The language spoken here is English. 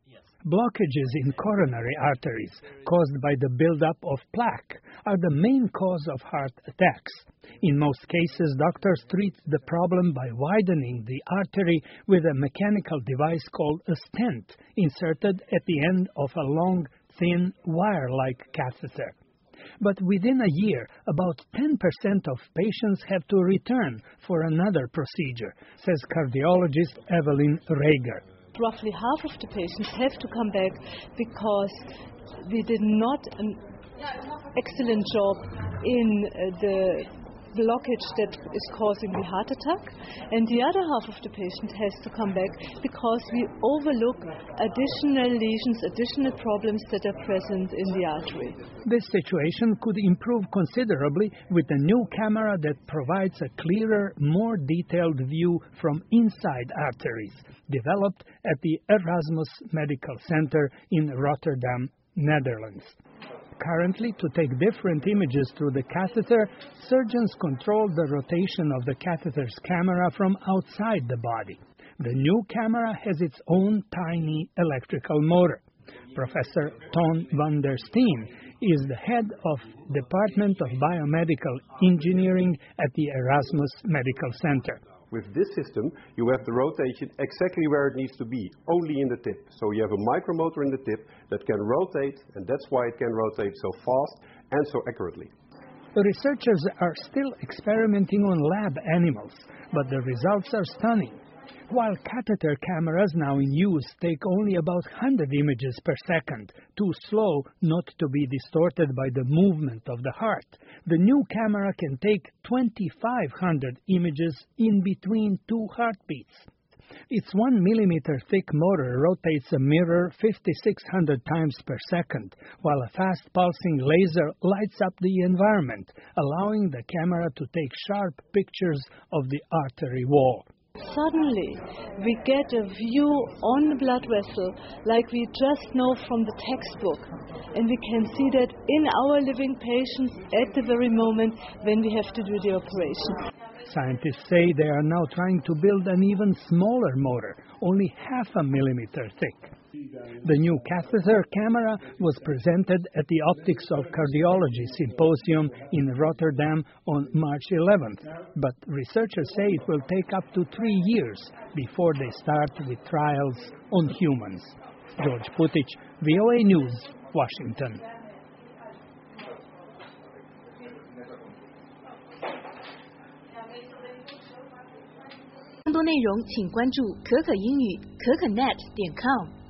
Blockages in coronary arteries caused by the buildup of plaque are the main cause of heart attacks. In most cases, doctors treat the problem by widening the artery with a mechanical device called a stent inserted at the end of a long, thin, wire-like catheter. But within a year, about 10% of patients have to return for another procedure, says cardiologist Evelyn Rager. Roughly half of the patients have to come back because we did not an excellent job in the blockage that is causing the heart attack, and the other half of the patient has to come back because we overlook additional lesions, additional problems that are present in the artery. This situation could improve considerably with a new camera that provides a clearer, more detailed view from inside arteries, developed at the Erasmus Medical Center in Rotterdam, Netherlands. Currently, to take different images through the catheter, surgeons control the rotation of the catheter's camera from outside the body. The new camera has its own tiny electrical motor. Professor Ton van der Steen is the head of Department of Biomedical Engineering at the Erasmus Medical Center. With this system, you have the rotation exactly where it needs to be, only in the tip. So you have a micromotor in the tip that can rotate, and that's why it can rotate so fast and so accurately. The researchers are still experimenting on lab animals, but the results are stunning. While catheter cameras now in use take only about 100 images per second, too slow not to be distorted by the movement of the heart, the new camera can take 2,500 images in between two heartbeats. Its 1 millimeter thick motor rotates a mirror 5,600 times per second, while a fast pulsing laser lights up the environment, allowing the camera to take sharp pictures of the artery wall. Suddenly, we get a view on the blood vessel like we just know from the textbook. And we can see that in our living patients at the very moment when we have to do the operation. Scientists say they are now trying to build an even smaller motor, only 0.5 millimeter thick. The new catheter camera was presented at the Optics of Cardiology Symposium in Rotterdam on March 11th, but researchers say it will take up to 3 years before they start with trials on humans. George Putic, VOA News, Washington. 更多内容请关注可可英语可可net.com。